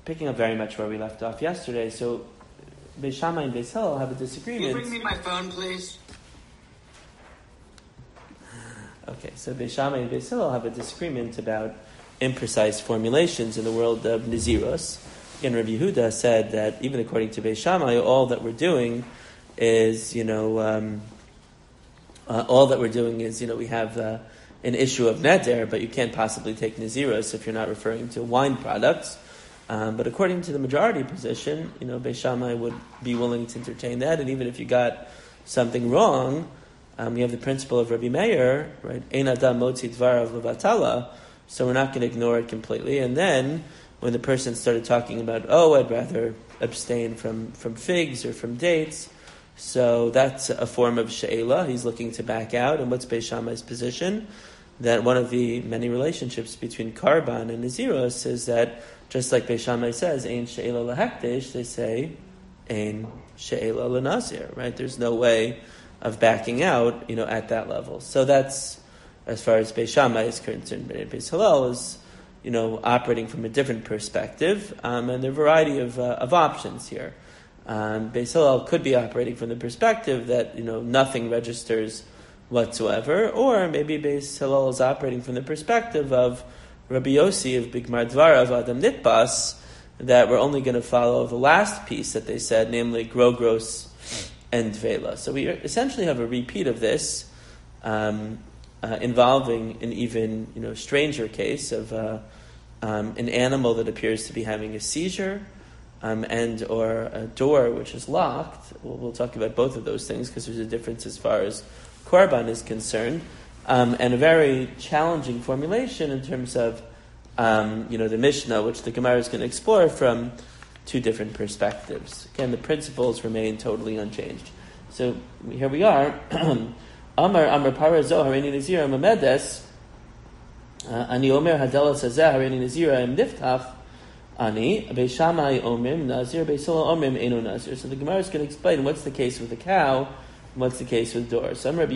picking up very much where we left off yesterday. So Beis Shammai and Beis Hillel have a disagreement. Can you bring me my phone, please? Okay, so Beis Shammai and Beis Hillel have a disagreement about imprecise formulations in the world of Naziros. And Rabbi Yehuda said that even according to Beis Shammai, all that we're doing is, we have an issue of neder, but you can't possibly take Naziros if you're not referring to wine products. But according to the majority position, Beis Shammai would be willing to entertain that, and even if you got something wrong, we have the principle of Rabbi Meir, right? Ein adam motzi dvarav levatala, so we're not going to ignore it completely. And then, when the person started talking about, I'd rather abstain from figs or from dates, so that's a form of she'ela. He's looking to back out. And what's Beis Shammai's position? That one of the many relationships between Karban and Naziros is that, just like Beis Shammai says, Ein she'ela lahekdesh, they say, Ein she'ela lenazir, right? There's no way of backing out, at that level. So that's, as far as Beis Shammai is concerned. Beis Hillel is, operating from a different perspective, and there are a variety of options here. Beis Hillel could be operating from the perspective that, nothing registers whatsoever, or maybe Beis Hillel is operating from the perspective of Rabbi Yossi of Bigmar Dvarav Adam Nitbas, that we're only going to follow the last piece that they said, namely Grogros and Dvela. So we essentially have a repeat of this, involving an even stranger case of an animal that appears to be having a seizure, and or a door which is locked. We'll talk about both of those things because there's a difference as far as Korban is concerned, and a very challenging formulation in terms of the Mishnah, which the Gemara is going to explore from two different perspectives. Again, the principles remain totally unchanged. So here we are. Amar para zo hareini nazira mamedes ani omer hadela sazeh hareini nazira im niftach ani Beis Shammai omrim nazir Beis Hillel omrim eno nazir. So the Gemara is going to explain what's the case with the cow and what's the case with the door. So Rabbi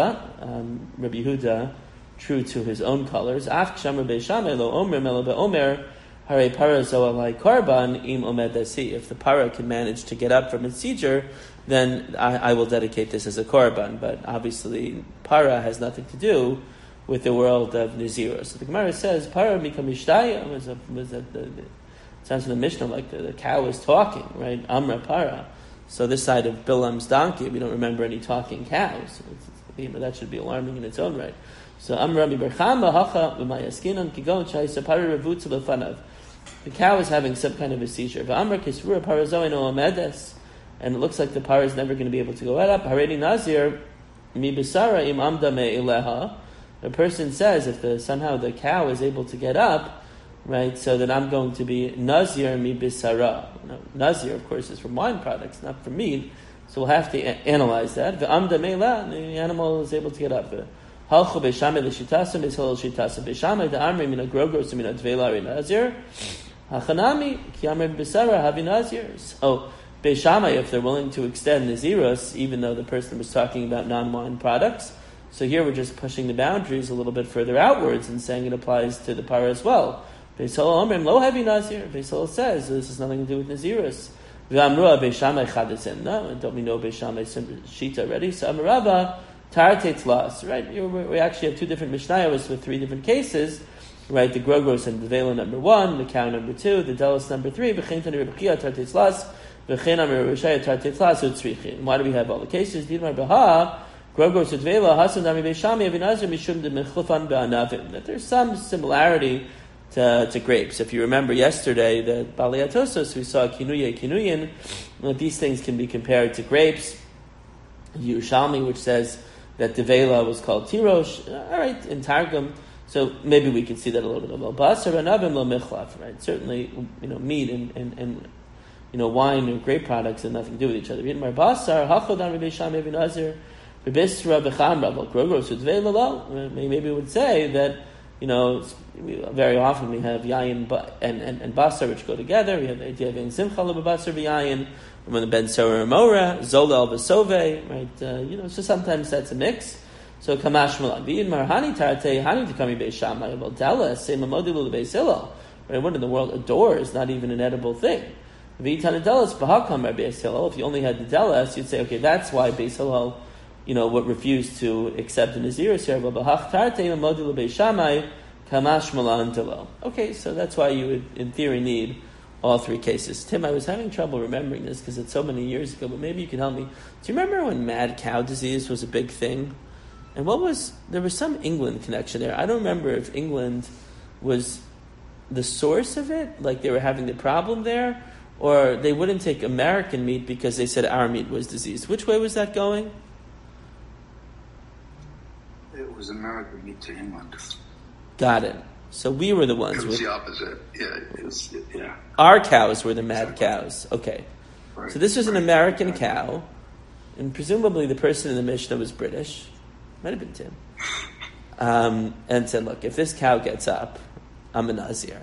Yehuda, true to his own colors, af kshamar Beis Shammai lo omrim elo beomer hare para zo alai karban im omed dasi. If the para can manage to get up from its seizure, then I will dedicate this as a korban. But obviously, para has nothing to do with the world of Naziros. So the Gemara says, para mikam ishtaya, sounds in the Mishnah like the cow is talking, right? Amra para. So this side of Bilam's donkey, we don't remember any talking cows. That should be alarming in its own right. So Amra mi berchama hacha v'mayaskinon kigon shayisa para revutza lefanav. The cow is having some kind of a seizure. V'amra kisrura parazoin o amedes. And it looks like the para is never going to be able to go up. Haredi Nazir, mi besara im amda me'ileha. The person says, if somehow the cow is able to get up, right, so then I'm going to be Nazir mi besara. Now, Nazir, of course, is from wine products, not from meat. So we'll have to analyze that. The amda me'ileha, the animal is able to get up. Halchu Beis Shammai l'shitasim, Beis Hillel l'shitasim. Beis Shammai da'amri mina grogros mina dveila ri Nazir. Hachanami, ki amri besara havi Nazir. So, Beis Shammai, if they're willing to extend Naziros, even though the person was talking about non-wine products, so here we're just pushing the boundaries a little bit further outwards and saying it applies to the para as well. Beis Hillel omrim lo heavy Nazir. Beis Hillel says this has nothing to do with Naziros. V'amrua Beis Shammai chadasim. No, don't we know Beis Shammai's shita already? So Amarava tartet tlas. Right, we actually have two different Mishnayos with three different cases. Right, the grogros and the vela number 1, the cow number 2, the delos number 3. V'chein tani Rebbe Chia tartet tlas. Why do we have all the cases? That there's some similarity to grapes. If you remember yesterday, the Baliatosos, we saw kinuyin, that these things can be compared to grapes. Yerushalmi, which says that the Vela was called Tirosh. All right, in Targum. So maybe we can see that a little bit of Basar anavim lo michlaf, right? Certainly, meat and wine or grape products have nothing to do with each other. Maybe we would say that, very often we have yayin and basar which go together. We have the idea of yayin simcha basar v'yayin. When the ben sorer mora zolal v'sove, right? So sometimes that's a mix. So kamash malan v'in marhani tartei hani to kami Beis Shammai. Well, tell us say mamodilu Beis Hillel. Right? What in the world? A door is not even an edible thing. If you only had the delas, you'd say, okay, that's why Beis Hillel, what refused to accept the Naziris here. Okay, so that's why you would, in theory, need all three cases. Tim, I was having trouble remembering this because it's so many years ago, but maybe you can help me. Do you remember when mad cow disease was a big thing? And there was some England connection there. I don't remember if England was the source of it, like they were having the problem there, or they wouldn't take American meat because they said our meat was diseased. Which way was that going? It was American meat to England. Got it. So we were the ones. It was the opposite. Yeah. Our cows were the mad cows. Okay. Right. So this was an American cow, and presumably the person in the Mishnah was British. Might have been Tim. And said, look, if this cow gets up, I'm a Nazir.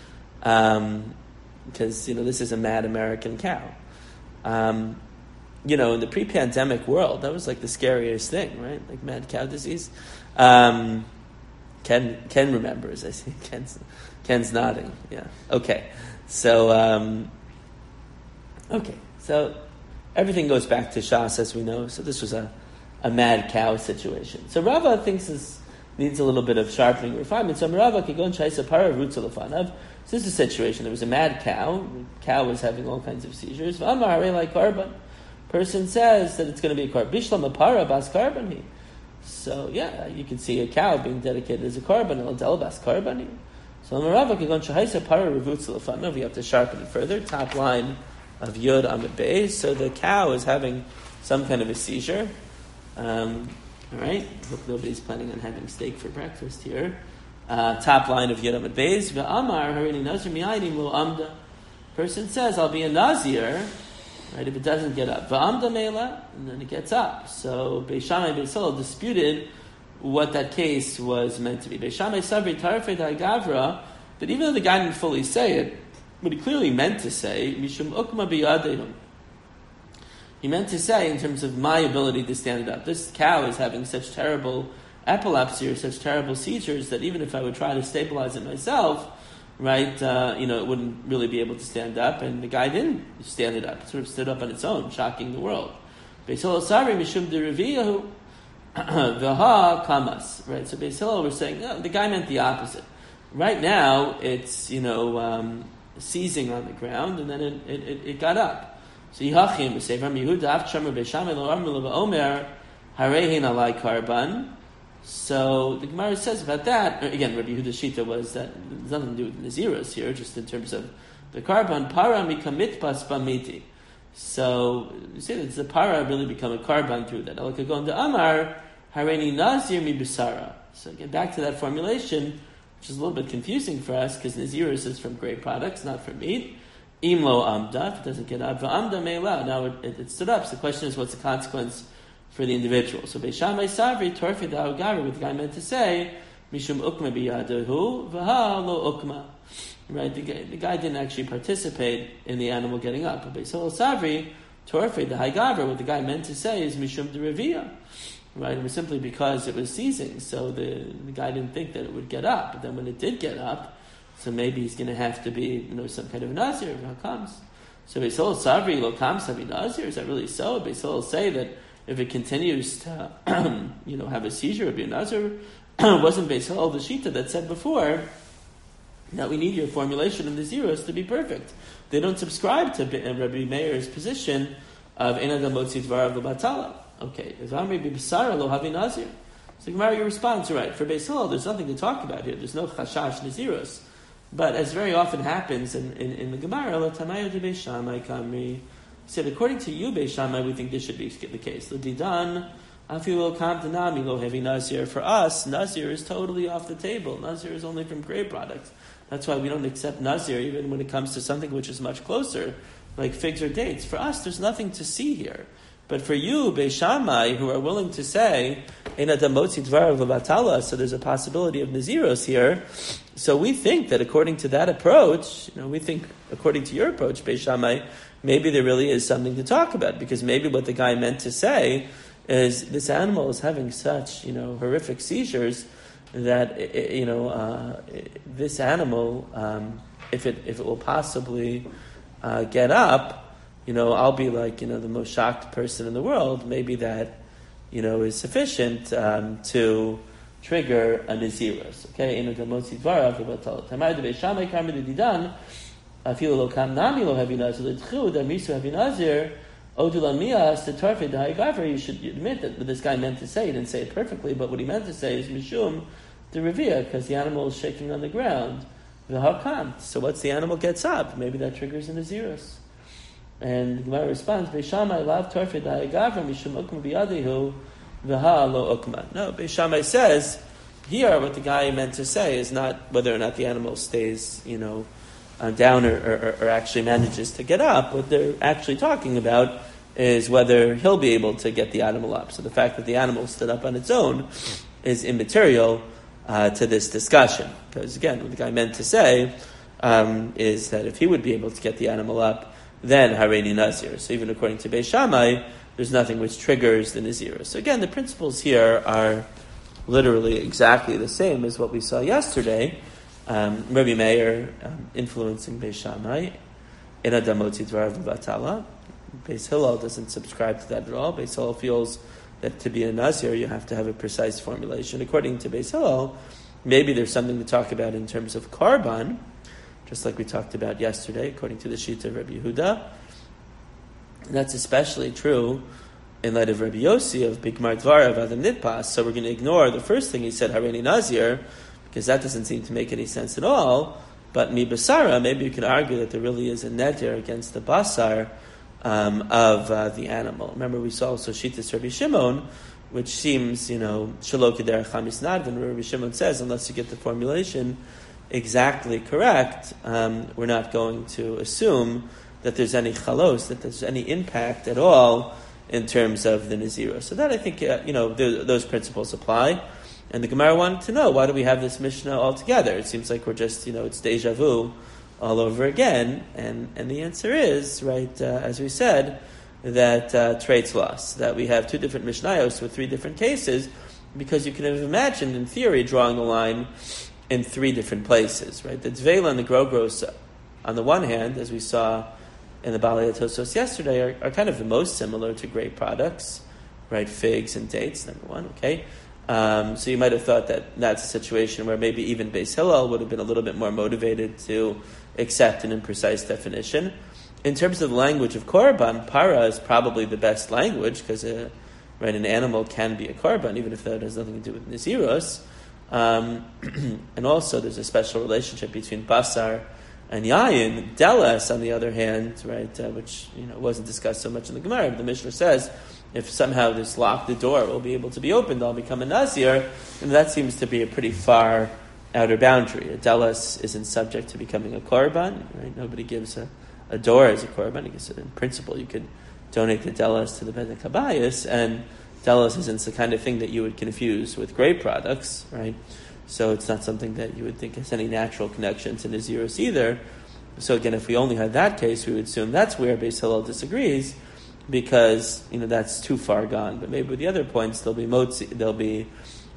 Because, this is a mad American cow. In the pre-pandemic world, that was like the scariest thing, right? Like mad cow disease. Ken remembers. I see Ken's nodding. Yeah. Okay. So everything goes back to Shas, as we know. So this was a mad cow situation. So Rava thinks this needs a little bit of sharpening refinement. So Rava could go and chase a para roots lefanav. So this is a situation. There was a mad cow. The cow was having all kinds of seizures. V'amar harei like karban. Person says that it's going to be a karban. Bishlam a para bas karban. So you can see a cow being dedicated as a karban. El bas karban. So Rava could go and chase a para roots lefanav. We have to sharpen it further. Top line of Yud Amid Beis. So the cow is having some kind of a seizure. All right. Hope nobody's planning on having steak for breakfast here. Top line of Yud Amid Beis. Ve'amar harini nazir mi'ayim lo amda. Person says, I'll be a nazir, right, if it doesn't get up. Ve'amda meila, and then it gets up. So Beis Shammai Beis Hillel disputed what that case was meant to be. Beis Shammai sabri tarfei da'gavra, that even though the guy didn't fully say it, what he clearly meant to say, mishum ukma biyadehum. He meant to say, in terms of my ability to stand it up, this cow is having such terrible epilepsy or such terrible seizures that even if I would try to stabilize it myself, right, it wouldn't really be able to stand up. And the guy didn't stand it up; it sort of stood up on its own, shocking the world. Beis Hillel sari mishum deraviyahu v'ha kamas. Right, so Beis Hillel was saying the guy meant the opposite. Right now, it's seizing on the ground, and then it got up. So Yihachim Sefer Yehuda Avchamar Beishamai Lo Amr Lo Omer Harehin Alai Karban. So the Gemara says about that. Again, Rabbi Yehuda's shita was that there's nothing to do with the Naziros here, just in terms of the Karban. Para mikamitpas bamiti. So you say that the para really become a Karban through that. Alakagon de Amar Hareini Nazir mi Bisara. So again, back to that formulation, which is a little bit confusing for us because Naziros is from grape products, not from meat. Imlo amda, if it doesn't get up, v'amda me'ela, now it stood up. So the question is, what's the consequence for the individual? So Beis Shammai savri torfei da'agavi, what the guy meant to say, mishum ukma biyadahu, v'ha lo ukma. Right, the guy didn't actually participate in the animal getting up. But Beis Hillel savri torfei da'agavi, what the guy meant to say is mishum derevia. Right, it was simply because it was seizing. So the guy didn't think that it would get up. But then when it did get up, so maybe he's going to have to be, some kind of nazir if it comes. So Beis Hillel savri lo kam savi nazir. Is that really so? Beis Hillel say that if it continues to, have a seizure, it would be a nazir. Wasn't Beis Hillel the shita that said before that we need your formulation of the zeros to be perfect? They don't subscribe to Rabbi Meir's position of Ein Adam Motzi Dvarav L'Batala. Okay, if Amri B'Bisara Lo Havi Nazir. So Gemara, your response, right? For Beis Hillel, there's nothing to talk about here. There's no chashash naziros. But as very often happens in the Gemara, La Tamayo de Beis Shammai Kamri said, according to you, Beis Shammai, we think this should be the case. The Didan Afilu Kam Tanami Lo Hevi Nazir. For us, Nazir is totally off the table. Nazir is only from grape products. That's why we don't accept Nazir even when it comes to something which is much closer, like figs or dates. For us, there's nothing to see here. But for you, Beis Shammai, who are willing to say, Ein Adam Motzi Dvarav L'Batala, so there's a possibility of Naziros here. So we think that according to that approach, we think according to your approach, Beis Shammai, maybe there really is something to talk about, because maybe what the guy meant to say is this animal is having such, horrific seizures that, this animal if it will possibly get up, I'll be like, the most shocked person in the world. Maybe that, is sufficient to trigger a Nazirus. Okay? You should admit that what this guy meant to say. He didn't say it perfectly, but what he meant to say is Mishum the Revia, because the animal is shaking on the ground. So once the animal gets up, maybe that triggers a Nazirus. And the Gemara responds, Beishamai lav torfei da'agavra mishum ukma biyadihu v'ha lo ukma. No, Beishamai says, here what the guy meant to say is not whether or not the animal stays, down or actually manages to get up. What they're actually talking about is whether he'll be able to get the animal up. So the fact that the animal stood up on its own is immaterial to this discussion. Because again, what the guy meant to say is that if he would be able to get the animal up, then Hareini Nazir. So even according to Beis Shammai, there's nothing which triggers the Nazir. So again, the principles here are literally exactly the same as what we saw yesterday. Rabbi Meir influencing Beis Shammai, in Adamoti Dvar V'Vatala. Beis Hillel doesn't subscribe to that at all. Beis Hillel feels that to be a Nazir, you have to have a precise formulation. According to Beis Hillel, maybe there's something to talk about in terms of Karban, just like we talked about yesterday, according to the Shita of Rabbi Yehuda. And that's especially true in light of Rabbi Yossi of Bigmar Dvarav Adam Nitpas. So we're going to ignore the first thing he said, Hareini Nazir, because that doesn't seem to make any sense at all. But Mi Basara, maybe you could argue that there really is a neter against the basar of the animal. Remember, we saw also Shitas Rabbi Shimon, which seems, Shelo Keder Chamis Nadvan, where Rabbi Shimon says, unless you get the formulation exactly correct, we're not going to assume that there's any chalos, that there's any impact at all in terms of the Nazirah. So that I think, those principles apply. And the Gemara wanted to know, why do we have this Mishnah altogether? It seems like we're just, it's deja vu all over again. And the answer is, right, as we said, that traits loss, that we have two different Mishnayos with three different cases, because you can have imagined, in theory, drawing the line in three different places, right? The Dveila and the Grogros, on the one hand, as we saw in the Balei Tosos yesterday, are kind of the most similar to grape products, right? Figs and dates, number one, okay? So you might have thought that that's a situation where maybe even Beis Hillel would have been a little bit more motivated to accept an imprecise definition. In terms of the language of Korban, para is probably the best language, because an animal can be a Korban, even if that has nothing to do with Naziros. And also there's a special relationship between Basar and Yayin. Deles, on the other hand, right, which wasn't discussed so much in the Gemara, but the Mishnah says, if somehow this locked door will be able to be opened, I'll become a Nazir, and that seems to be a pretty far outer boundary. A Deles isn't subject to becoming a Korban, right? Nobody gives a door as a Korban. I guess in principle you could donate the Deles to the Beit HaKabayis, and Delos isn't the kind of thing that you would confuse with grape products, right? So it's not something that you would think has any natural connection to Nazirus either. So again, if we only had that case, we would assume that's where Beis Hillel disagrees, because that's too far gone. But maybe with the other points, there'll be modem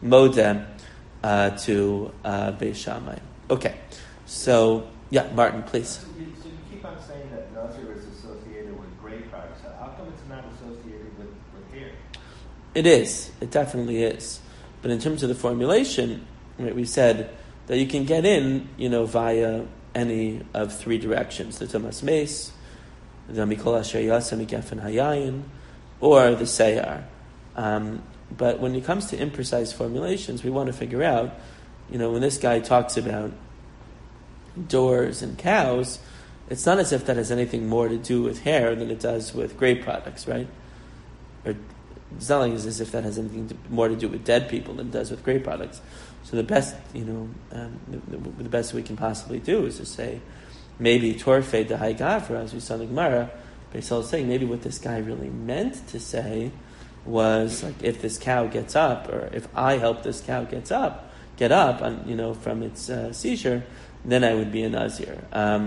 to Beis Shammai. Okay, so yeah, Martin, please. So you keep on saying that Nazir is associated with grape products. How come it's not associated with hair? It is. It definitely is. But in terms of the formulation, right, we said that you can get in, via any of three directions: the Tumas Meis, the Mikol Asher Yasa Mikefen Hayayin, or the Seyar. But when it comes to imprecise formulations, we want to figure out, when this guy talks about doors and cows, it's not as if that has anything more to do with hair than it does with grape products, right? Or it's not like as if that has anything more to do with dead people than it does with grape products. So the best, the best we can possibly do is to say, maybe Torfei Dahai Gavra, as we saw in the Gemara, Beis Hillel is saying maybe what this guy really meant to say was, like, if this cow gets up, or if I help this cow get up, from its seizure, then I would be a Nazir.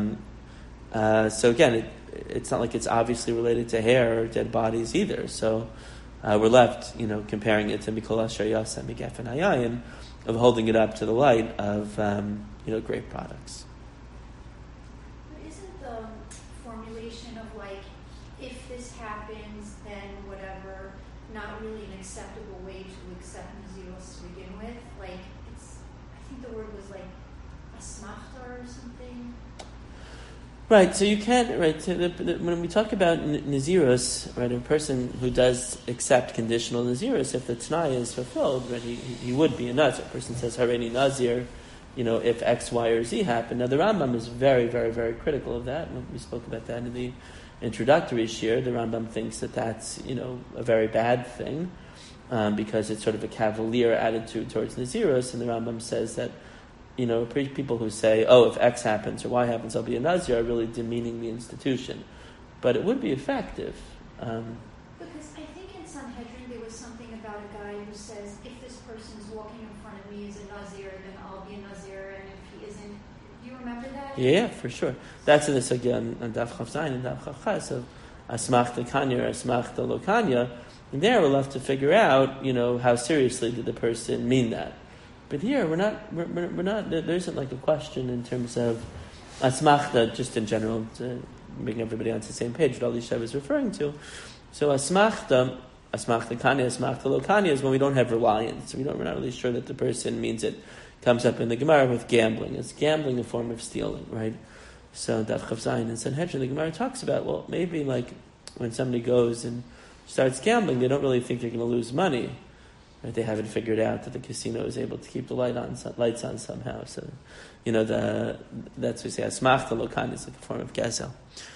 So again, it's not like it's obviously related to hair or dead bodies either. So we're left, comparing it to Mikol Asher Yasa Mikefen Hayayin, of holding it up to the light of, grape products. the formulation of like, if this happens, then whatever, not really an acceptable way to accept Naziros to begin with. Like, I think the word was like asmachta or something. Right, so you can't, right, so when we talk about Naziros, right, a person who does accept conditional Naziros, if the T'nai is fulfilled, right, he would be a Nazir. A person says, Hareini Nazir, if X, Y, or Z happen. Now the Rambam is very, very, very critical of that. We spoke about that in the introductory shir. The Rambam thinks that that's, a very bad thing, because it's sort of a cavalier attitude towards Naziros, and the Rambam says that people who say, if X happens or Y happens, I'll be a Nazir, are really demeaning the institution. But it would be effective. Because I think in Sanhedrin there was something about a guy who says, if this person's walking in front of me as a Nazir, then I'll be a Nazir, and if he isn't. Do you remember that? Yeah, for sure. That's in the Sugya on Daf Chav Zayin and Daf Chav Ches of Asmachta Kanya or Asmachta Lo Kanya. And there we'll have to figure out, how seriously did the person mean that. But here, we're not. There isn't like a question in terms of asmachta, just in general, to bring everybody onto the same page. What Ali Shai was referring to. So asmachta kanya, asmachta lo kanya is when we don't have reliance. We're not really sure that the person means it. Comes up in the Gemara with gambling. Is gambling a form of stealing, right? So Daf Chav Zayin and Sanhedrin, the Gemara talks about, well, maybe like when somebody goes and starts gambling, they don't really think they're going to lose money. Right, they haven't figured out that the casino is able to keep the lights on somehow. So, that's what we say. Asmachta lo kan is like a form of gezel.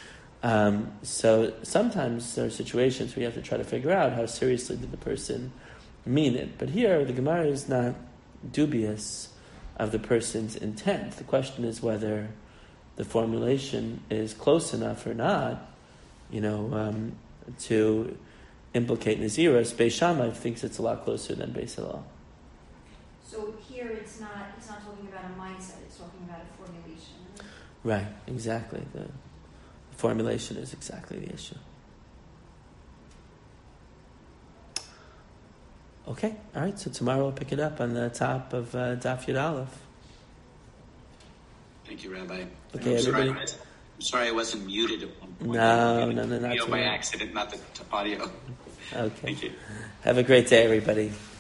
So sometimes there are situations where you have to try to figure out how seriously did the person mean it. But here, the Gemara is not dubious of the person's intent. The question is whether the formulation is close enough or not, to implicate Naziros. Beis Shammai thinks it's a lot closer than Beis Hillel. So here it's not talking about a mindset, it's talking about a formulation. Right, exactly. The formulation is exactly the issue. Okay, all right, so tomorrow we'll pick it up on the top of Daf Yud Aleph. Thank you, Rabbi. Okay, everybody. I'm sorry I wasn't muted at one point. No, not by accident, not the audio. Okay. Thank you. Have a great day, everybody.